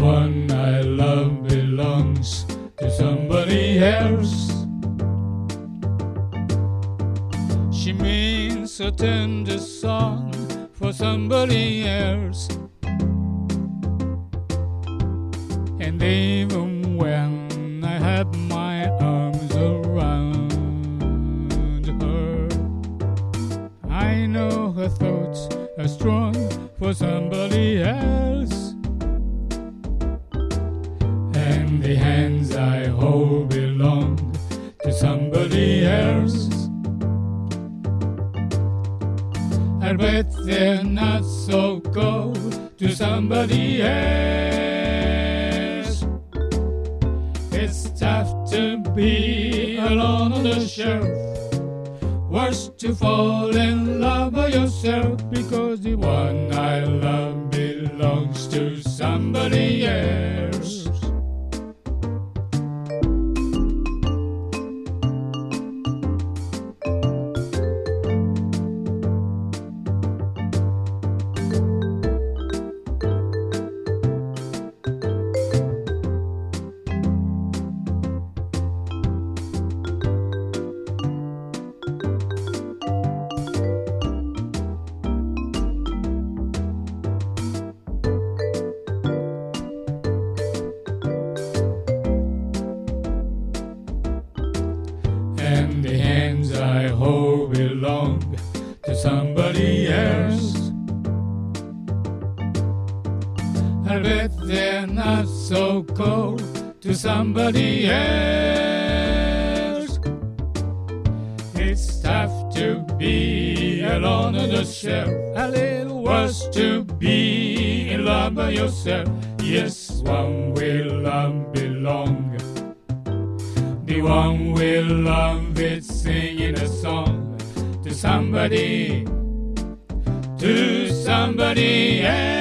one I love belongs to somebody else. She means a tender song for somebody else. And even when I have my arms around her, I know her thoughts are strong for somebody else. And the hands I hold belong to somebody else. I bet they're not so cold to somebody else. It's tough to be alone on the shelf. Worse to fall in love by yourself, because the one I love belongs to somebody else. And the hands I hold belong to somebody else. I bet they're not so cold to somebody else. It's tough to be alone on the shelf, a little worse to be in love by yourself. Yes, one will love belong. The one we love is singing a song to somebody else.